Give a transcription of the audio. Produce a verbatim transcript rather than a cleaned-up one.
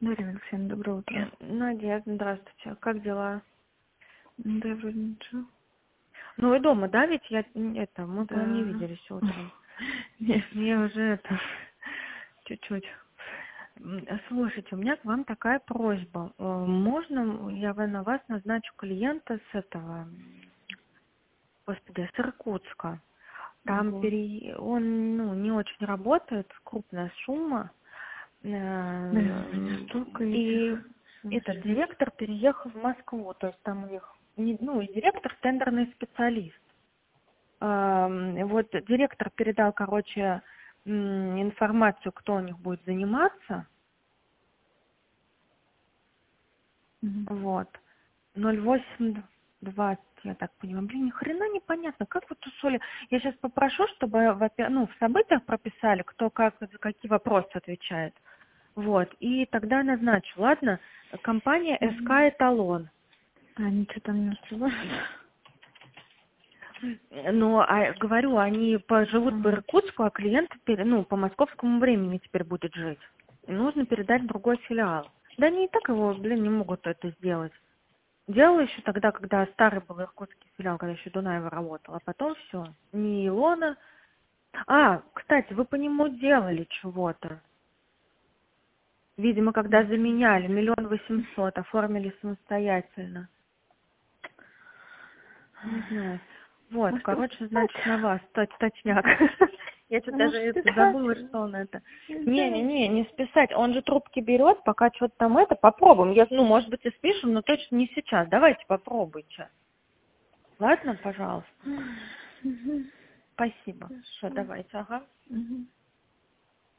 Дарья Алексеевна, доброе утро. Надя, здравствуйте. Как дела? Да, вроде ничего. Ну вы дома, да? Ведь я это, мы Да. не виделись утром. Нет. Я уже это чуть-чуть. М, Слушайте, у меня к вам такая просьба. Э, Можно я вы- на вас назначу клиента с этого, м, господи, с Иркутска? Там Ого. пере... он ну, не очень работает, крупная сумма. Наверное, у меня Э, столько И этих. В этот смысле? директор переехал в Москву, то есть там у них, не- ну, и директор тендерный специалист. Эм, Вот директор передал, короче, м, информацию, кто у них будет заниматься, Мгм. вот, ноль восемь двадцать, я так понимаю. Блин, ни хрена непонятно, как вот Соли. Я сейчас попрошу, чтобы во-пе- ну, в событиях прописали, кто как, за какие вопросы отвечает. Вот, и тогда назначу, ладно? Компания Мгм. СК «Эталон». А они что там не успевают? Ну, а, говорю, они по- живут по Ага. Иркутску, а клиент пере- ну, по московскому времени теперь будет жить. И нужно передать в другой филиал. Да они и так его, блин, не могут это сделать. Делала еще тогда, когда старый был иркутский филиал, когда еще Дунаева работала, а потом все. Не Илона. А, кстати, вы по нему делали чего-то. Видимо, когда Ничего. заменяли миллион восемьсот, оформили самостоятельно. Не знаю. Вот, Может, его короче, списать? значит, на вас, точ- точняк. Я что-то даже Может, это списать? забыла, что он это. Нельзя. Не-не-не, не списать. Он же трубки берет, пока что-то там это, попробуем. Я, ну, может быть, и спишем, но точно не сейчас. Давайте попробуйте. Ладно, пожалуйста. Мгм. Спасибо. Все, Хорошо. давайте, ага. Мгм.